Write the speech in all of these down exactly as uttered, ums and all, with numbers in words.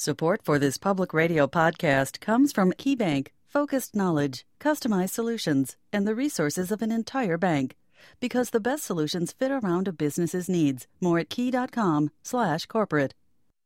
Support for this public radio podcast comes from KeyBank, focused knowledge, customized solutions, and the resources of an entire bank. Because the best solutions fit around a business's needs. More at key.com slash corporate.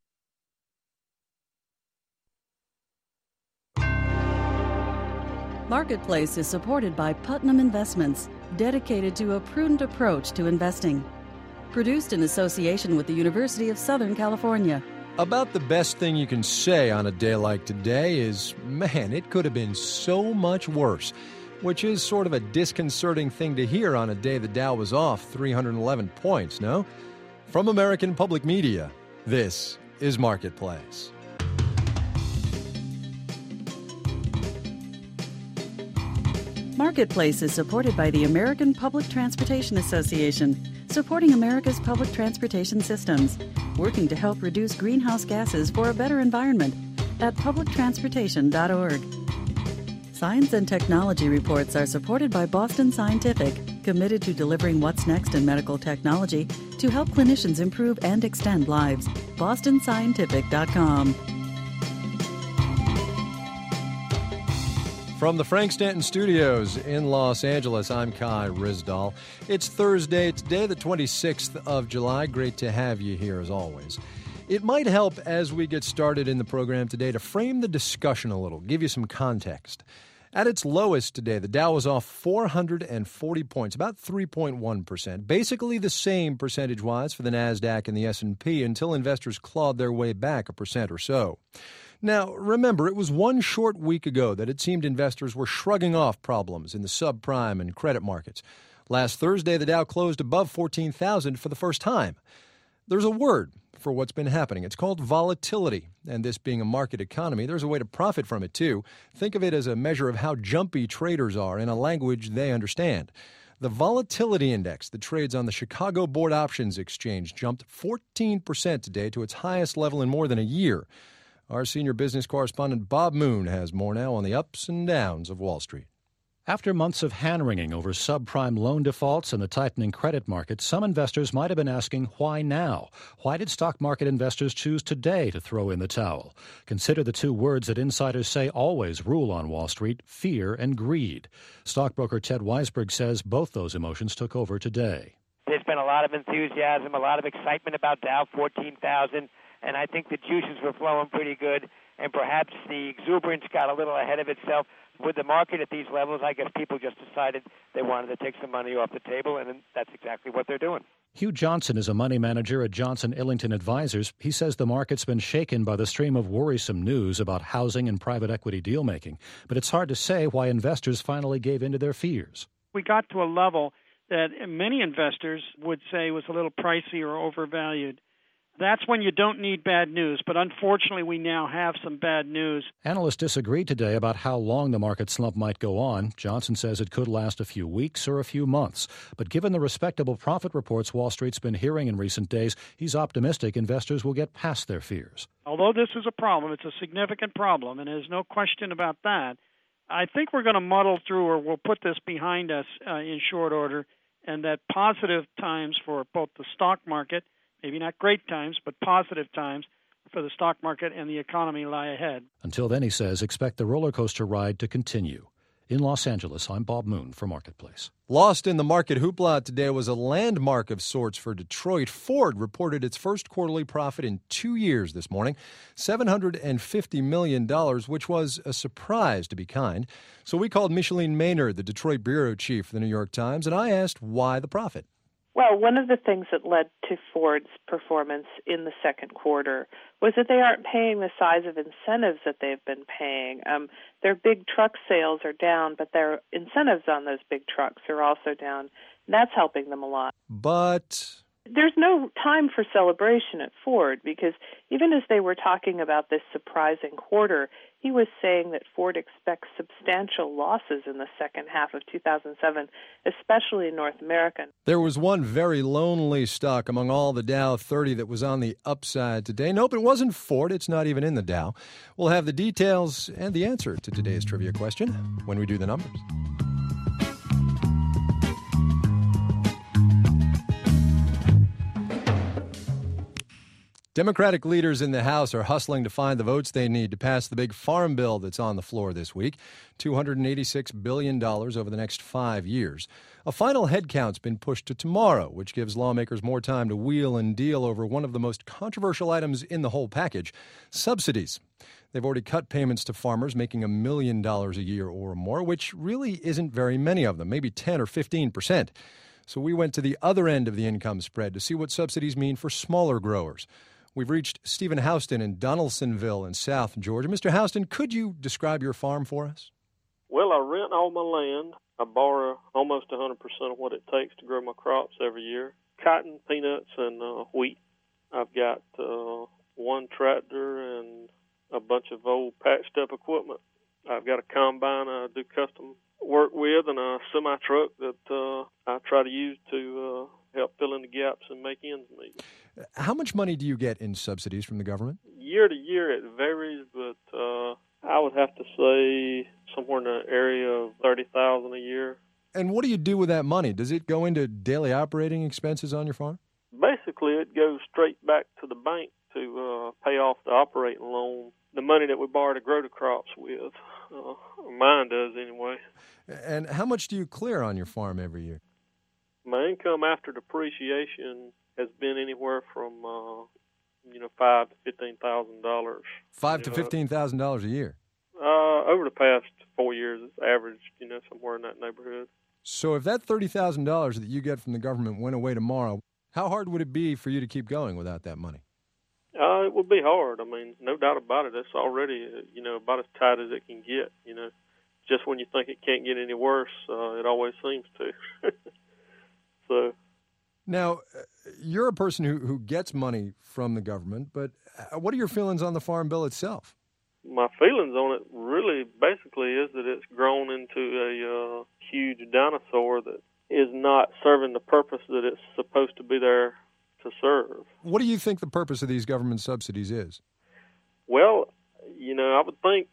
Marketplace is supported by Putnam Investments, dedicated to a prudent approach to investing. Produced in association with the University of Southern California. About the best thing you can say on a day like today is, man, it could have been so much worse, which is sort of a disconcerting thing to hear on a day the Dow was off three hundred eleven points, no? From American Public Media, this is Marketplace. Marketplace is supported by the American Public Transportation Association, supporting America's public transportation systems, working to help reduce greenhouse gases for a better environment at public transportation dot org. Science and technology reports are supported by Boston Scientific, committed to delivering what's next in medical technology to help clinicians improve and extend lives. boston scientific dot com. From the Frank Stanton Studios in Los Angeles, I'm Kai Ryssdal. It's Thursday, today the twenty-sixth of July. Great to have you here as always. It might help as we get started in the program today to frame the discussion a little, give you some context. At its lowest today, the Dow was off four hundred forty points, about three point one percent, basically the same percentage-wise for the NASDAQ and the S and P until investors clawed their way back a percent or so. Now, remember, it was one short week ago that it seemed investors were shrugging off problems in the subprime and credit markets. Last Thursday, the Dow closed above fourteen thousand for the first time. There's a word for what's been happening. It's called volatility. And this being a market economy, there's a way to profit from it, too. Think of it as a measure of how jumpy traders are in a language they understand. The volatility index that trades on the Chicago Board Options Exchange jumped fourteen percent today to its highest level in more than a year. Our senior business correspondent Bob Moon has more now on the ups and downs of Wall Street. After months of hand-wringing over subprime loan defaults and the tightening credit market, some investors might have been asking, why now? Why did stock market investors choose today to throw in the towel? Consider the two words that insiders say always rule on Wall Street, fear and greed. Stockbroker Ted Weisberg says both those emotions took over today. There's been a lot of enthusiasm, a lot of excitement about Dow fourteen thousand. And I think the juices were flowing pretty good, and perhaps the exuberance got a little ahead of itself. With the market at these levels, I guess people just decided they wanted to take some money off the table, and that's exactly what they're doing. Hugh Johnson is a money manager at Johnson Illington Advisors. He says the market's been shaken by the stream of worrisome news about housing and private equity deal-making, but it's hard to say why investors finally gave in to their fears. We got to a level that many investors would say was a little pricey or overvalued. That's when you don't need bad news, but unfortunately we now have some bad news. Analysts disagree today about how long the market slump might go on. Johnson says it could last a few weeks or a few months. But given the respectable profit reports Wall Street's been hearing in recent days, he's optimistic investors will get past their fears. Although this is a problem, it's a significant problem, and there's no question about that. I think we're going to muddle through, or we'll put this behind us uh, in short order, and that positive times for both the stock market, maybe not great times, but positive times for the stock market and the economy lie ahead. Until then, he says, expect the roller coaster ride to continue. In Los Angeles, I'm Bob Moon for Marketplace. Lost in the market hoopla today was a landmark of sorts for Detroit. Ford reported its first quarterly profit in two years this morning, seven hundred fifty million dollars, which was a surprise, to be kind. So we called Micheline Maynard, the Detroit bureau chief for the New York Times, and I asked why the profit. Well, one of the things that led to Ford's performance in the second quarter was that they aren't paying the size of incentives that they've been paying. Um, their big truck sales are down, but their incentives on those big trucks are also down. And that's helping them a lot. But there's no time for celebration at Ford, because even as they were talking about this surprising quarter, he was saying that Ford expects substantial losses in the second half of two thousand seven, especially in North America. There was one very lonely stock among all the Dow thirty that was on the upside today. Nope, it wasn't Ford. It's not even in the Dow. We'll have the details and the answer to today's trivia question when we do the numbers. Democratic leaders in the House are hustling to find the votes they need to pass the big farm bill that's on the floor this week, two hundred eighty-six billion dollars over the next five years. A final head count's been pushed to tomorrow, which gives lawmakers more time to wheel and deal over one of the most controversial items in the whole package, subsidies. They've already cut payments to farmers making a million dollars a year or more, which really isn't very many of them, maybe ten or fifteen percent. So we went to the other end of the income spread to see what subsidies mean for smaller growers. We've reached Stephen Houston in Donaldsonville in South Georgia. Mister Houston, could you describe your farm for us? Well, I rent all my land. I borrow almost one hundred percent of what it takes to grow my crops every year. Cotton, peanuts, and uh, wheat. I've got uh, one tractor and a bunch of old patched-up equipment. I've got a combine I do custom work with and a semi-truck that uh, I try to use to uh, help fill in the gaps and make ends meet. How much money do you get in subsidies from the government? Year to year it varies, but uh, I would have to say somewhere in the area of thirty thousand dollars a year. And what do you do with that money? Does it go into daily operating expenses on your farm? Basically, it goes straight back to the bank to uh, pay off the operating loan, the money that we borrow to grow the crops with. Uh, mine does anyway. And how much do you clear on your farm every year? My income after depreciation has been anywhere from, uh, you know, five to fifteen thousand dollars. Five you to know, fifteen thousand dollars a year. Uh, over the past four years, it's averaged, you know, somewhere in that neighborhood. So if that thirty thousand dollars that you get from the government went away tomorrow, how hard would it be for you to keep going without that money? Uh, it would be hard. I mean, no doubt about it. It's already, uh, you know, about as tight as it can get. You know, just when you think it can't get any worse, uh, it always seems to. So. Now, you're a person who, who gets money from the government, but what are your feelings on the farm bill itself? My feelings on it really basically is that it's grown into a uh, huge dinosaur that is not serving the purpose that it's supposed to be there to serve. What do you think the purpose of these government subsidies is? Well, you know, I would think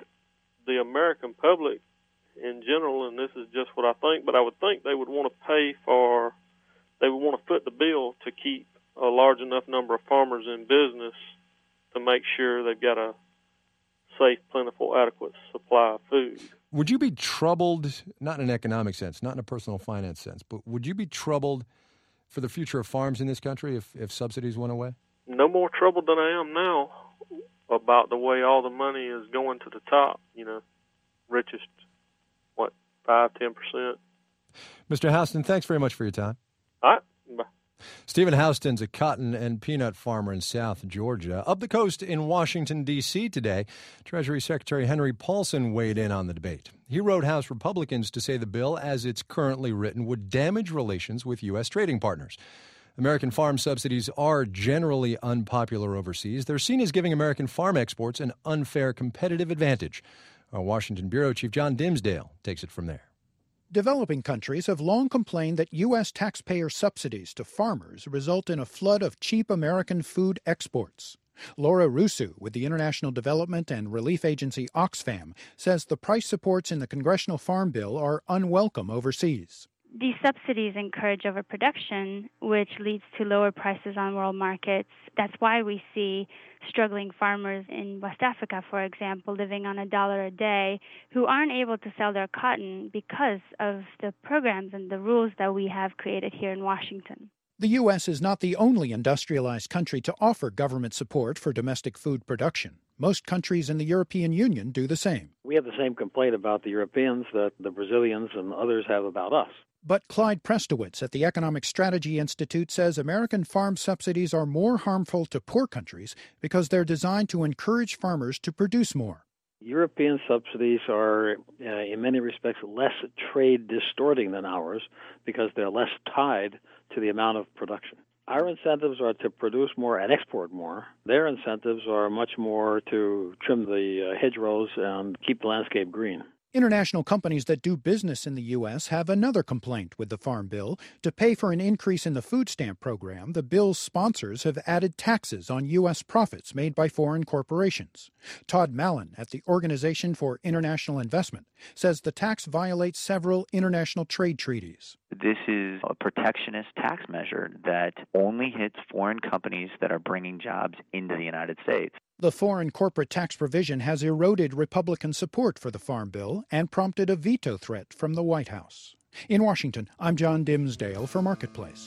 the American public in general, and this is just what I think, but I would think they would want to pay for, they would want to foot the bill to keep a large enough number of farmers in business to make sure they've got a safe, plentiful, adequate supply of food. Would you be troubled, not in an economic sense, not in a personal finance sense, but would you be troubled for the future of farms in this country if, if subsidies went away? No more troubled than I am now about the way all the money is going to the top, you know, richest, what, five, ten percent. Mister Houston, thanks very much for your time. All right. Bye. Stephen Houston's a cotton and peanut farmer in South Georgia. Up the coast in Washington, D C today, Treasury Secretary Henry Paulson weighed in on the debate. He wrote House Republicans to say the bill, as it's currently written, would damage relations with U S trading partners. American farm subsidies are generally unpopular overseas. They're seen as giving American farm exports an unfair competitive advantage. Our Washington Bureau Chief John Dimsdale takes it from there. Developing countries have long complained that U S taxpayer subsidies to farmers result in a flood of cheap American food exports. Laura Rusu with the International Development and Relief Agency Oxfam says the price supports in the Congressional Farm Bill are unwelcome overseas. These subsidies encourage overproduction, which leads to lower prices on world markets. That's why we see struggling farmers in West Africa, for example, living on a dollar a day, who aren't able to sell their cotton because of the programs and the rules that we have created here in Washington. The U S is not the only industrialized country to offer government support for domestic food production. Most countries in the European Union do the same. We have the same complaint about the Europeans that the Brazilians and others have about us. But Clyde Prestowitz at the Economic Strategy Institute says American farm subsidies are more harmful to poor countries because they're designed to encourage farmers to produce more. European subsidies are, uh, in many respects, less trade distorting than ours because they're less tied to the amount of production. Our incentives are to produce more and export more. Their incentives are much more to trim the uh, hedgerows and keep the landscape green. International companies that do business in the U S have another complaint with the Farm Bill. To pay for an increase in the food stamp program, the bill's sponsors have added taxes on U S profits made by foreign corporations. Todd Mallon at the Organization for International Investment says the tax violates several international trade treaties. This is a protectionist tax measure that only hits foreign companies that are bringing jobs into the United States. The foreign corporate tax provision has eroded Republican support for the Farm Bill and prompted a veto threat from the White House. In Washington, I'm John Dimsdale for Marketplace.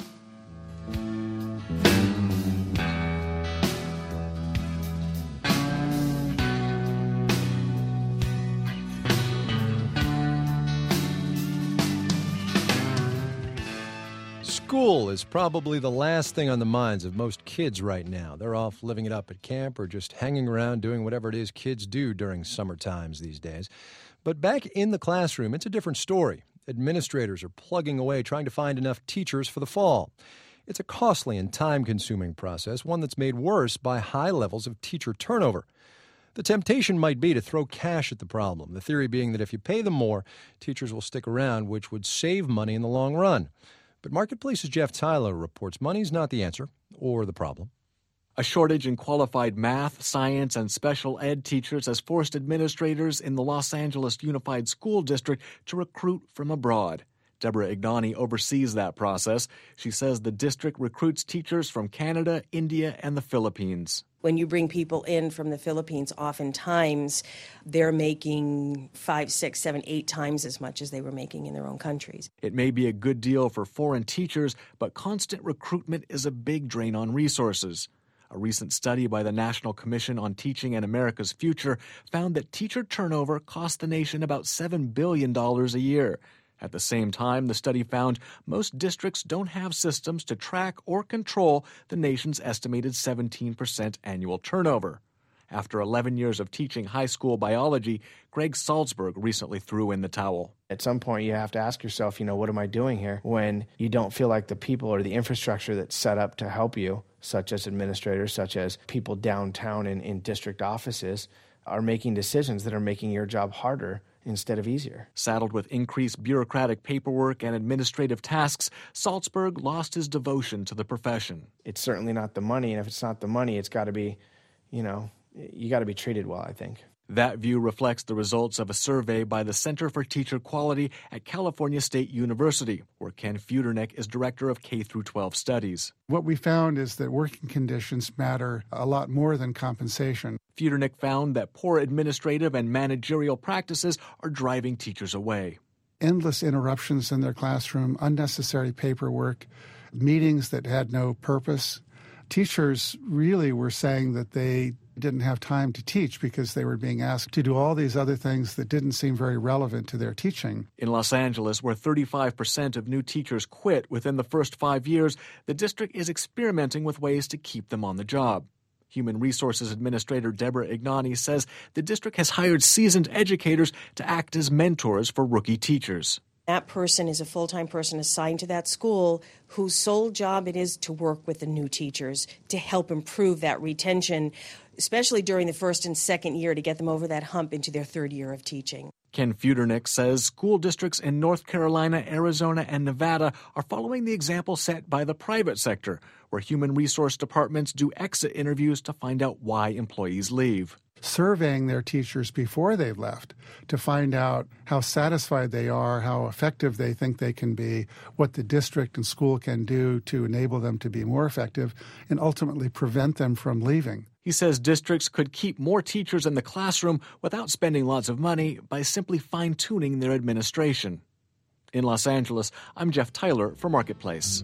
School is probably the last thing on the minds of most kids right now. They're off living it up at camp or just hanging around doing whatever it is kids do during summer times these days. But back in the classroom, it's a different story. Administrators are plugging away trying to find enough teachers for the fall. It's a costly and time-consuming process, one that's made worse by high levels of teacher turnover. The temptation might be to throw cash at the problem, the theory being that if you pay them more, teachers will stick around, which would save money in the long run. But Marketplace's Jeff Tyler reports money's not the answer or the problem. A shortage in qualified math, science, and special ed teachers has forced administrators in the Los Angeles Unified School District to recruit from abroad. Deborah Ignani oversees that process. She says the district recruits teachers from Canada, India, and the Philippines. When you bring people in from the Philippines, oftentimes they're making five, six, seven, eight times as much as they were making in their own countries. It may be a good deal for foreign teachers, but constant recruitment is a big drain on resources. A recent study by the National Commission on Teaching and America's Future found that teacher turnover cost the nation about seven billion dollars a year. At the same time, the study found most districts don't have systems to track or control the nation's estimated seventeen percent annual turnover. After eleven years of teaching high school biology, Greg Salzberg recently threw in the towel. At some point, you have to ask yourself, you know, what am I doing here? When you don't feel like the people or the infrastructure that's set up to help you, such as administrators, such as people downtown in, in district offices, are making decisions that are making your job harder instead of easier. Saddled with increased bureaucratic paperwork and administrative tasks, Salzberg lost his devotion to the profession. It's certainly not the money, and if it's not the money, it's got to be, you know, you got to be treated well, I think. That view reflects the results of a survey by the Center for Teacher Quality at California State University, where Ken Futernick is director of K through twelve studies. What we found is that working conditions matter a lot more than compensation. Futernick found that poor administrative and managerial practices are driving teachers away. Endless interruptions in their classroom, unnecessary paperwork, meetings that had no purpose. Teachers really were saying that they didn't have time to teach because they were being asked to do all these other things that didn't seem very relevant to their teaching. In Los Angeles, where thirty-five percent of new teachers quit within the first five years, the district is experimenting with ways to keep them on the job. Human Resources Administrator Deborah Ignani says the district has hired seasoned educators to act as mentors for rookie teachers. That person is a full-time person assigned to that school whose sole job it is to work with the new teachers to help improve that retention, especially during the first and second year to get them over that hump into their third year of teaching. Ken Futernick says school districts in North Carolina, Arizona, and Nevada are following the example set by the private sector, where human resource departments do exit interviews to find out why employees leave. Surveying their teachers before they've left to find out how satisfied they are, how effective they think they can be, what the district and school can do to enable them to be more effective, and ultimately prevent them from leaving. He says districts could keep more teachers in the classroom without spending lots of money by simply fine-tuning their administration. In Los Angeles, I'm Jeff Tyler for Marketplace.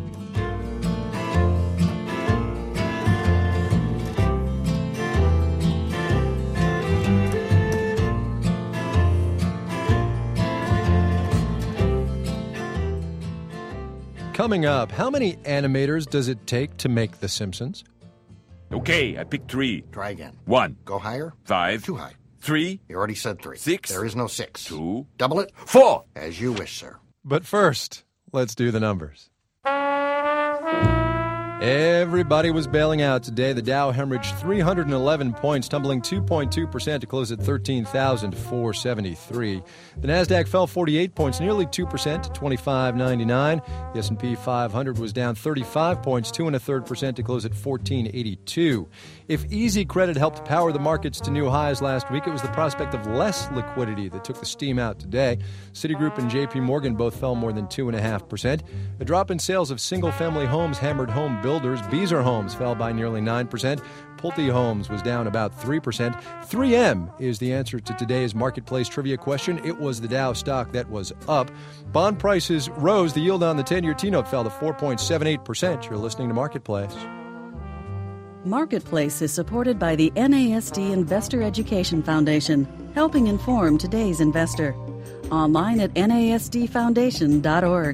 Coming up, how many animators does it take to make The Simpsons? Okay, I picked three. Try again. One. Go higher. Five. Too high. Three. You already said three. Six. There is no six. Two. Double it. Four. As you wish, sir. But first, let's do the numbers. Everybody was bailing out today. The Dow hemorrhaged three hundred eleven points, tumbling two point two percent to close at thirteen thousand four hundred seventy-three. The Nasdaq fell forty-eight points, nearly two percent to twenty-five ninety-nine. The S and P five hundred was down thirty-five points, two and a third percent to close at fourteen eighty-two. If easy credit helped power the markets to new highs last week, it was the prospect of less liquidity that took the steam out today. Citigroup and J P Morgan both fell more than two and a half percent. A drop in sales of single-family homes hammered home builders. Beazer Homes fell by nearly nine percent. Pulte Homes was down about three percent. three M is the answer to today's marketplace trivia question. It was the Dow stock that was up. Bond prices rose. The yield on the ten-year T-note fell to four point seven eight percent. You're listening to Marketplace. Marketplace is supported by the N A S D Investor Education Foundation, helping inform today's investor. Online at N A S D foundation dot org.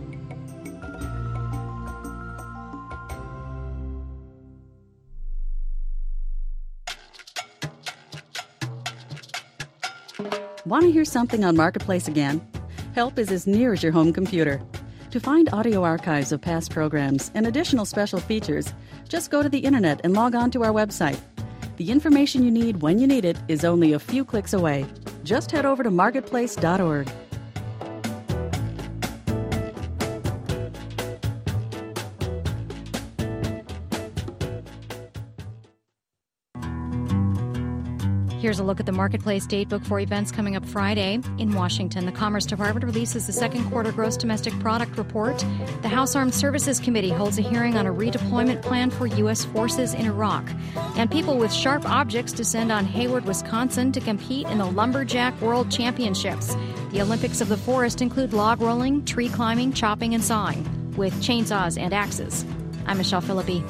Want to hear something on Marketplace again? Help is as near as your home computer. To find audio archives of past programs and additional special features, just go to the internet and log on to our website. The information you need when you need it is only a few clicks away. Just head over to marketplace dot org. Here's a look at the Marketplace Datebook for events coming up Friday. In Washington, the Commerce Department releases the second quarter gross domestic product report. The House Armed Services Committee holds a hearing on a redeployment plan for U S forces in Iraq. And people with sharp objects descend on Hayward, Wisconsin to compete in the Lumberjack World Championships. The Olympics of the forest include log rolling, tree climbing, chopping, and sawing with chainsaws and axes. I'm Michelle Philippi.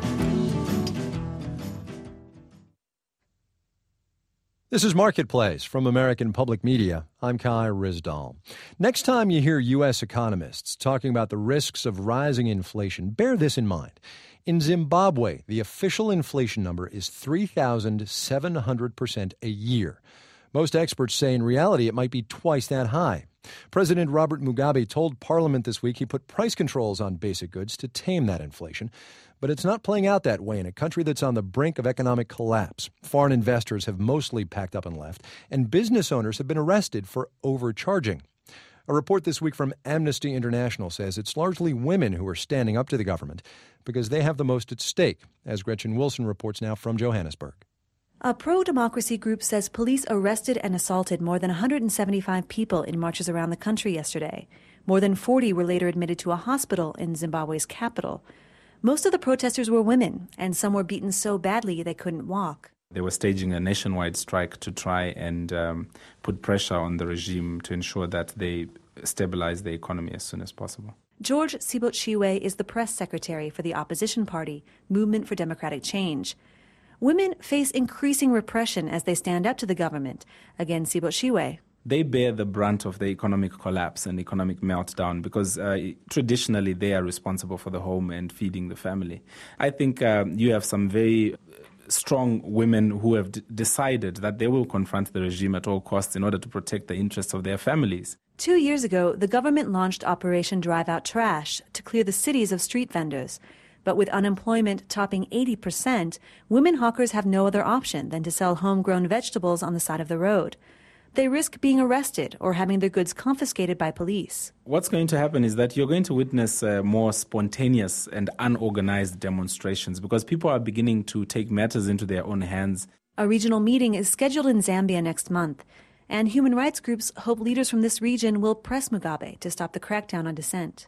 This is Marketplace from American Public Media. I'm Kai Ryssdal. Next time you hear U S economists talking about the risks of rising inflation, bear this in mind. In Zimbabwe, the official inflation number is three thousand seven hundred percent a year. Most experts say in reality it might be twice that high. President Robert Mugabe told Parliament this week he put price controls on basic goods to tame that inflation. But it's not playing out that way in a country that's on the brink of economic collapse. Foreign investors have mostly packed up and left, and business owners have been arrested for overcharging. A report this week from Amnesty International says it's largely women who are standing up to the government because they have the most at stake, as Gretchen Wilson reports now from Johannesburg. A pro-democracy group says police arrested and assaulted more than one hundred seventy-five people in marches around the country yesterday. More than forty were later admitted to a hospital in Zimbabwe's capital. Most of the protesters were women, and some were beaten so badly they couldn't walk. They were staging a nationwide strike to try and um, put pressure on the regime to ensure that they stabilize the economy as soon as possible. George Sibotshiwe is the press secretary for the opposition party, Movement for Democratic Change. Women face increasing repression as they stand up to the government. Again, Sibotshiwe. They bear the brunt of the economic collapse and economic meltdown because uh, traditionally they are responsible for the home and feeding the family. I think uh, you have some very strong women who have d- decided that they will confront the regime at all costs in order to protect the interests of their families. Two years ago, the government launched Operation Drive Out Trash to clear the cities of street vendors. But with unemployment topping eighty percent, women hawkers have no other option than to sell homegrown vegetables on the side of the road. They risk being arrested or having their goods confiscated by police. What's going to happen is that you're going to witness uh, more spontaneous and unorganized demonstrations because people are beginning to take matters into their own hands. A regional meeting is scheduled in Zambia next month, and human rights groups hope leaders from this region will press Mugabe to stop the crackdown on dissent.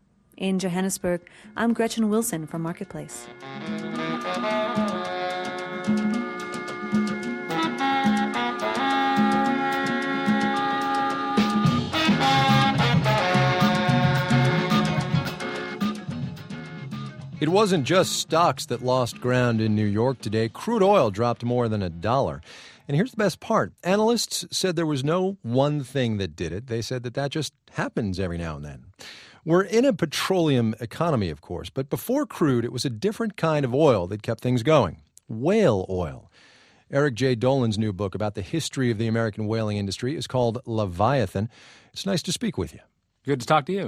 In Johannesburg, I'm Gretchen Wilson from Marketplace. It wasn't just stocks that lost ground in New York today. Crude oil dropped more than a dollar. And here's the best part. Analysts said there was no one thing that did it. They said that that just happens every now and then. We're in a petroleum economy, of course, but before crude, it was a different kind of oil that kept things going. Whale oil. Eric J. Dolan's new book about the history of the American whaling industry is called Leviathan. It's nice to speak with you. Good to talk to you.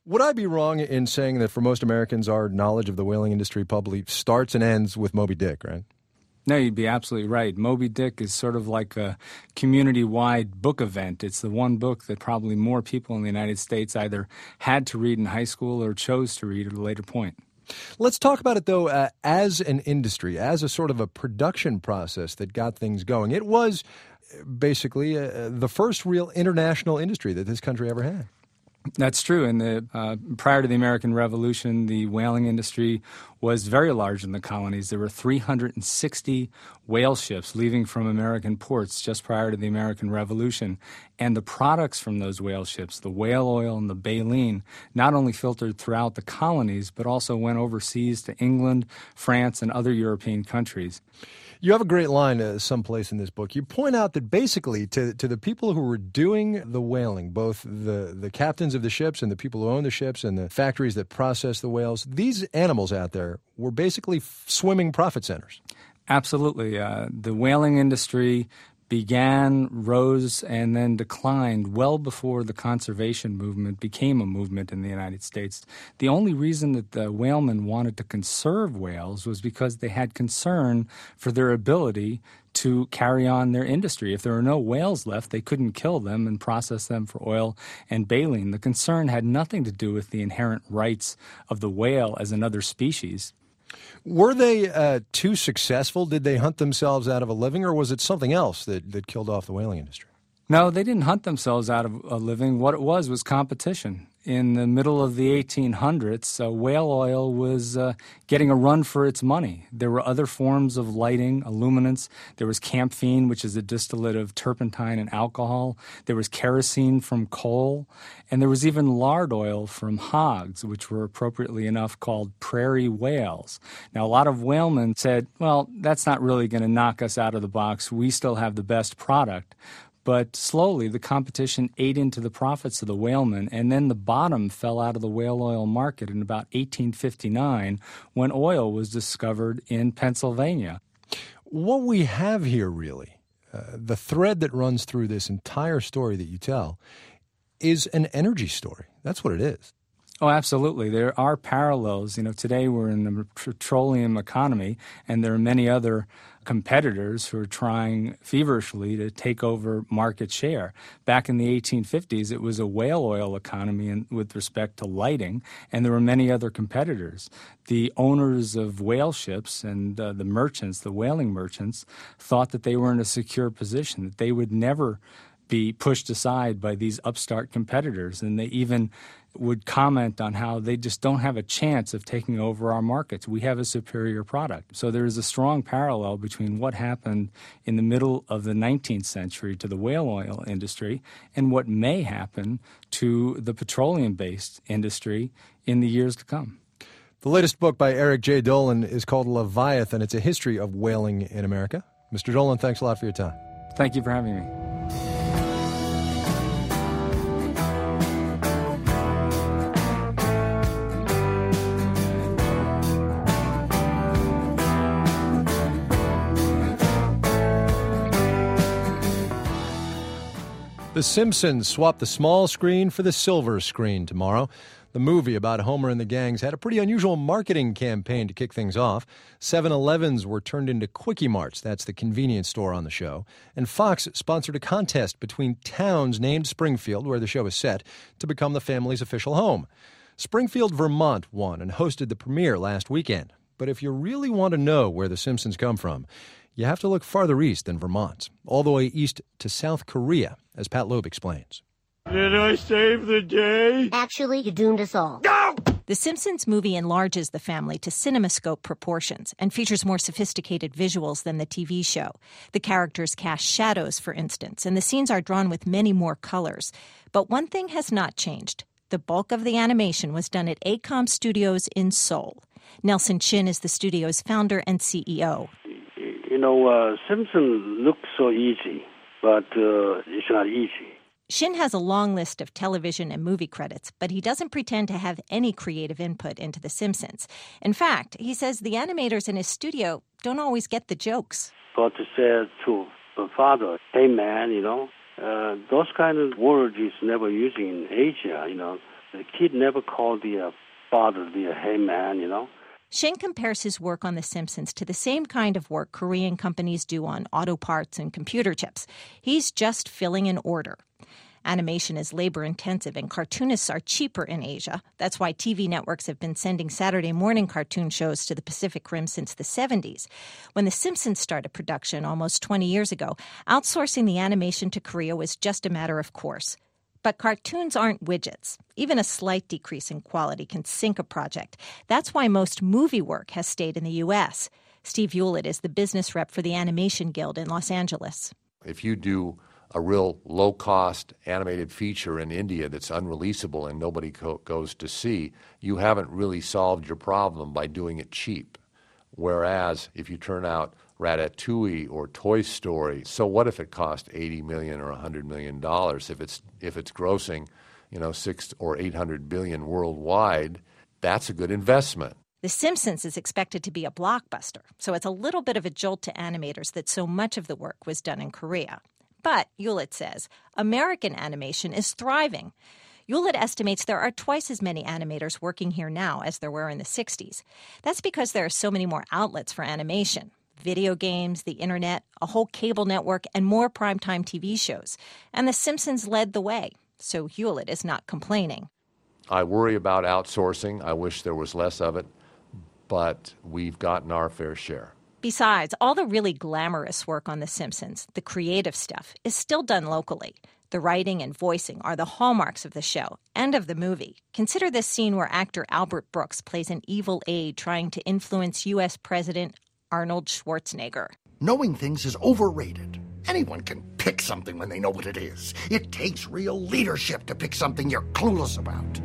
Would I be wrong in saying that for most Americans, our knowledge of the whaling industry probably starts and ends with Moby Dick, right? No, you'd be absolutely right. Moby Dick is sort of like a community-wide book event. It's the one book that probably more people in the United States either had to read in high school or chose to read at a later point. Let's talk about it, though, uh, as an industry, as a sort of a production process that got things going. It was basically uh, the first real international industry that this country ever had. That's true. And the, uh, prior to the American Revolution, the whaling industry was very large in the colonies. There were three hundred sixty whale ships leaving from American ports just prior to the American Revolution. And the products from those whale ships, the whale oil and the baleen, not only filtered throughout the colonies, but also went overseas to England, France, and other European countries. You have a great line uh, someplace in this book. You point out that basically to to the people who were doing the whaling, both the, the captains of the ships and the people who own the ships and the factories that process the whales, these animals out there were basically f- swimming profit centers. Absolutely. Uh, the whaling industry began, rose, and then declined well before the conservation movement became a movement in the United States. The only reason that the whalemen wanted to conserve whales was because they had concern for their ability to carry on their industry. If there were no whales left, they couldn't kill them and process them for oil and baleen. The concern had nothing to do with the inherent rights of the whale as another species. Were they uh, too successful? Did they hunt themselves out of a living, or was it something else that, that killed off the whaling industry? No, they didn't hunt themselves out of a living. What it was was competition. In the middle of the eighteen hundreds, uh, whale oil was uh, getting a run for its money. There were other forms of lighting, illuminants. There was camphene, which is a distillate of turpentine and alcohol. There was kerosene from coal. And there was even lard oil from hogs, which were appropriately enough called prairie whales. Now, a lot of whalemen said, well, that's not really going to knock us out of the box. We still have the best product. But slowly, the competition ate into the profits of the whalemen, and then the bottom fell out of the whale oil market in about eighteen fifty-nine when oil was discovered in Pennsylvania. What we have here, really, uh, the thread that runs through this entire story that you tell, is an energy story. That's what it is. Oh, absolutely. There are parallels. You know, today we're in the petroleum economy, and there are many other competitors who are trying feverishly to take over market share. Back in the eighteen fifties, it was a whale oil economy in, with respect to lighting, and there were many other competitors. The owners of whale ships and uh, the merchants, the whaling merchants, thought that they were in a secure position, that they would never be pushed aside by these upstart competitors, and they even would comment on how they just don't have a chance of taking over our markets. We have a superior product. So there is a strong parallel between what happened in the middle of the nineteenth century to the whale oil industry and what may happen to the petroleum-based industry in the years to come. The latest book by Eric J. Dolin is called Leviathan. It's a history of whaling in America. Mister Dolin, thanks a lot for your time. Thank you for having me. The Simpsons swap the small screen for the silver screen tomorrow. The movie about Homer and the gangs had a pretty unusual marketing campaign to kick things off. seven elevens were turned into Quickie Marts. That's the convenience store on the show. And Fox sponsored a contest between towns named Springfield, where the show is set, to become the family's official home. Springfield, Vermont won and hosted the premiere last weekend. But if you really want to know where the Simpsons come from, you have to look farther east than Vermont, all the way east to South Korea, as Pat Loeb explains. Did I save the day? Actually, you doomed us all. No! The Simpsons movie enlarges the family to CinemaScope proportions and features more sophisticated visuals than the T V show. The characters cast shadows, for instance, and the scenes are drawn with many more colors. But one thing has not changed. The bulk of the animation was done at A C O M Studios in Seoul. Nelson Chin is the studio's founder and C E O. You know, uh, Simpson looks so easy, but uh, it's not easy. Shin has a long list of television and movie credits, but he doesn't pretend to have any creative input into The Simpsons. In fact, he says the animators in his studio don't always get the jokes. But to say to the father, hey man, you know, uh, those kind of words is never using in Asia, you know. The kid never called the uh, father, the uh, hey man, you know. Shane compares his work on The Simpsons to the same kind of work Korean companies do on auto parts and computer chips. He's just filling an order. Animation is labor-intensive, and cartoonists are cheaper in Asia. That's why T V networks have been sending Saturday morning cartoon shows to the Pacific Rim since the seventies. When The Simpsons started production almost twenty years ago, outsourcing the animation to Korea was just a matter of course. But cartoons aren't widgets. Even a slight decrease in quality can sink a project. That's why most movie work has stayed in the U S. Steve Hewlett is the business rep for the Animation Guild in Los Angeles. If you do a real low-cost animated feature in India that's unreleasable and nobody co- goes to see, you haven't really solved your problem by doing it cheap. Whereas if you turn out Ratatouille or Toy Story, so what if it cost eighty million dollars or one hundred million dollars? If it's if it's grossing, you know, six or eight hundred billion dollars worldwide, that's a good investment. The Simpsons is expected to be a blockbuster, so it's a little bit of a jolt to animators that so much of the work was done in Korea. But, Hewlett says, American animation is thriving. Hewlett estimates there are twice as many animators working here now as there were in the sixties. That's because there are so many more outlets for animation. Video games, the internet, a whole cable network, and more primetime T V shows. And The Simpsons led the way, so Hewlett is not complaining. I worry about outsourcing. I wish there was less of it, but we've gotten our fair share. Besides, all the really glamorous work on The Simpsons, the creative stuff, is still done locally. The writing and voicing are the hallmarks of the show and of the movie. Consider this scene where actor Albert Brooks plays an evil aide trying to influence U S President Arnold Schwarzenegger. Knowing things is overrated. Anyone can pick something when they know what it is. It takes real leadership to pick something you're clueless about.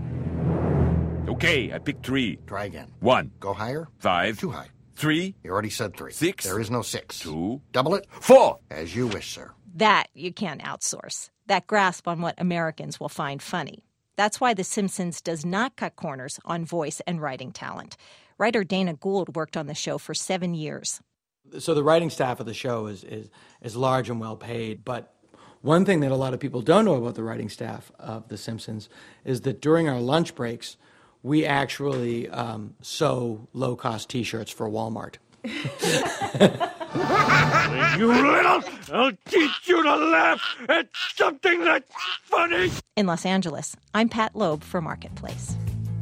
Okay, I picked three. Try again. One. Go higher. Five. Too high. Three. You already said three. Six. There is no six. Two. Double it. Four. As you wish, sir. That you can't outsource. That grasp on what Americans will find funny. That's why The Simpsons does not cut corners on voice and writing talent. Writer Dana Gould worked on the show for seven years. So the writing staff of the show is, is, is large and well paid. But one thing that a lot of people don't know about the writing staff of The Simpsons is that during our lunch breaks, we actually um, sew low-cost T-shirts for Walmart. You little, I'll teach you to laugh at something that's funny. In Los Angeles, I'm Pat Loeb for Marketplace.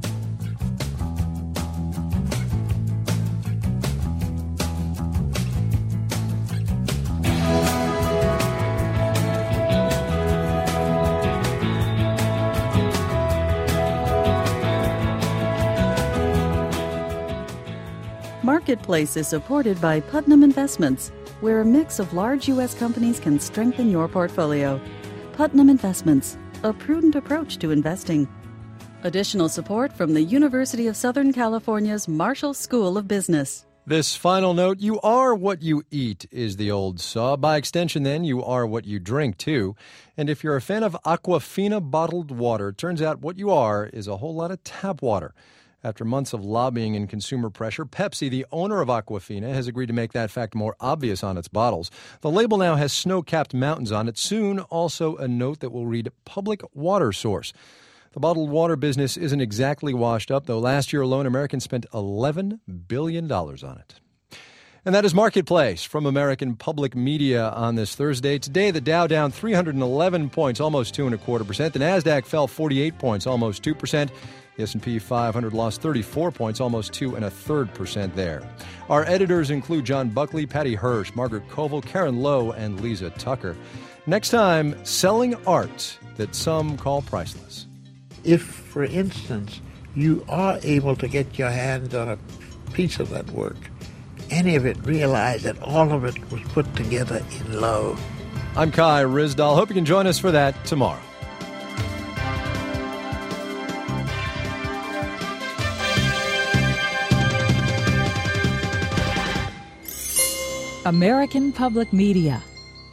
Marketplace is supported by Putnam Investments, where a mix of large U S companies can strengthen your portfolio. Putnam Investments, a prudent approach to investing. Additional support from the University of Southern California's Marshall School of Business. This final note, you are what you eat, is the old saw. By extension, then, you are what you drink, too. And if you're a fan of Aquafina bottled water, turns out what you are is a whole lot of tap water. After months of lobbying and consumer pressure, Pepsi, the owner of Aquafina, has agreed to make that fact more obvious on its bottles. The label now has snow-capped mountains on it. Soon, also a note that will read Public Water Source. The bottled water business isn't exactly washed up, though last year alone, Americans spent eleven billion dollars on it. And that is Marketplace from American Public Media on this Thursday. Today, the Dow down three hundred eleven points, almost two and a quarter percent. The NASDAQ fell forty-eight points, almost two percent. The S and P five hundred lost thirty-four points, almost two and a third percent there. Our editors include John Buckley, Patty Hirsch, Margaret Koval, Karen Lowe, and Lisa Tucker. Next time, selling art that some call priceless. If, for instance, you are able to get your hands on a piece of that work, any of it, realize that all of it was put together in love. I'm Kai Ryssdal. Hope you can join us for that tomorrow. American Public Media.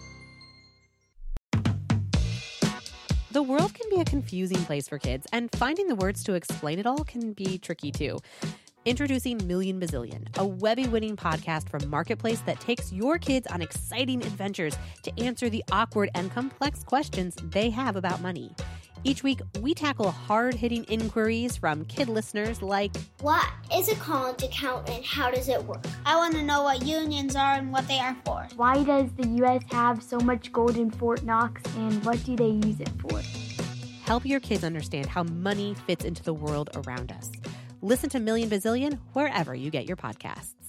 The world can be a confusing place for kids, and finding the words to explain it all can be tricky too. Introducing Million Bazillion, a Webby-winning podcast from Marketplace that takes your kids on exciting adventures to answer the awkward and complex questions they have about money. Each week, we tackle hard-hitting inquiries from kid listeners like, what is a college account and how does it work? I want to know what unions are and what they are for. Why does the U S have so much gold in Fort Knox and what do they use it for? Help your kids understand how money fits into the world around us. Listen to Million Bazillion wherever you get your podcasts.